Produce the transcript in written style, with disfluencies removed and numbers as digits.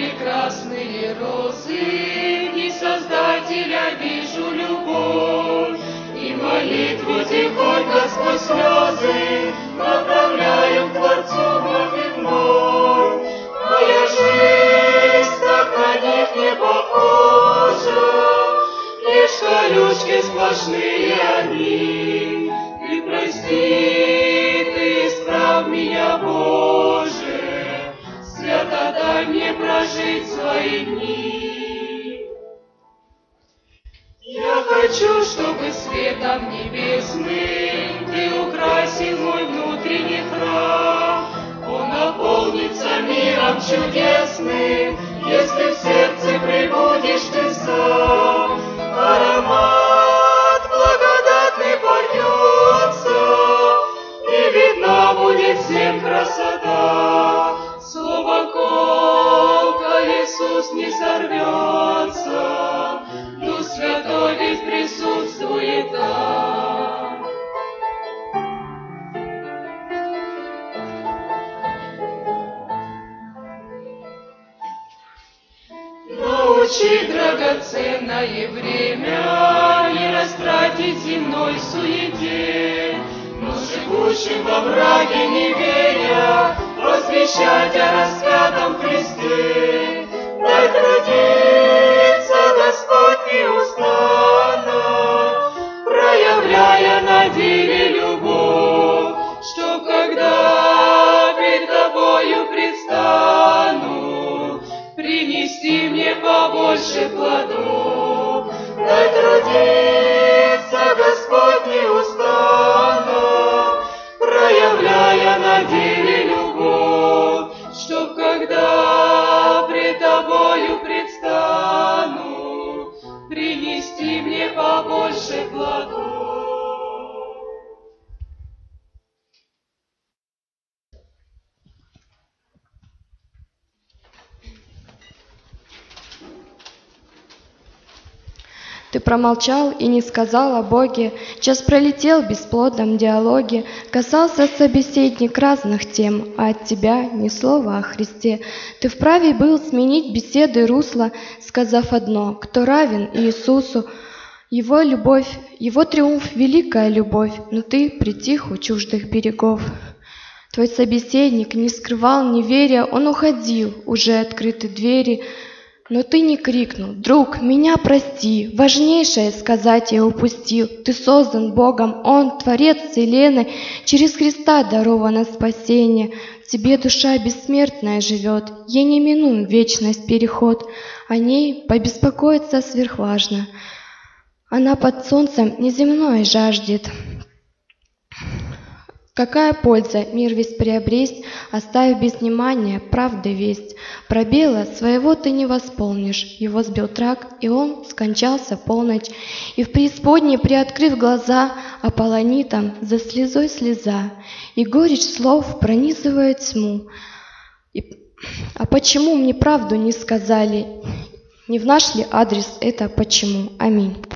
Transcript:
прекрасные розы, в ней Создателя вижу любовь, и молитву тихонько сквозь слезы направляю к Творцу вновь и вновь. Моя жизнь так на них не похожа, лишь колючки сплошные они. Ты прости, ты исправь меня, Боже, свято дай мне прожить свои дни. Я хочу, чтобы светом небесным ты украсил мой внутренний храм. Он наполнится миром чудесным, если в сердце пребудешь ты сам. Аромат благодатный польется, и видна будет всем красота. Слово колко Иисус не сорвется, Дух Святой ведь присутствует там. Научи драгоценное время не растратить земной суете, но живущим во мраке неверия возвещать о распятом Христе. Дай трудиться, Господь, неустанно, проявляя на деле любовь, чтоб когда пред Тобою предстану, принести мне побольше плодов. Дай трудиться, Господь, неустанно, проявляя на деле любовь, чтоб когда пред Тобою предстану, принести мне побольше плодов. Ты промолчал и не сказал о Боге, час пролетел в бесплодном диалоге, касался собеседник разных тем, а от тебя ни слова о Христе. Ты вправе был сменить беседы русло, сказав одно: кто равен Иисусу, Его любовь, Его триумф — великая любовь, но ты притих у чуждых берегов. Твой собеседник не скрывал неверия, он уходил, уже открыты двери. Но ты не крикнул: друг, меня прости, важнейшее сказать я упустил. Ты создан Богом, Он, Творец вселенной, через Христа даровано спасение. В тебе душа бессмертная живет, ей не минун вечность переход. О ней побеспокоиться сверхважно, она под солнцем неземное жаждет. Какая польза мир весь приобресть, оставив без внимания правды весть? Пробела своего ты не восполнишь, его сбил трак, и он скончался полночь. И в преисподней, приоткрыв глаза, аполлонитом за слезой слеза, и горечь слов пронизывает тьму. А почему мне правду не сказали? Не в наш ли адрес это почему? Аминь.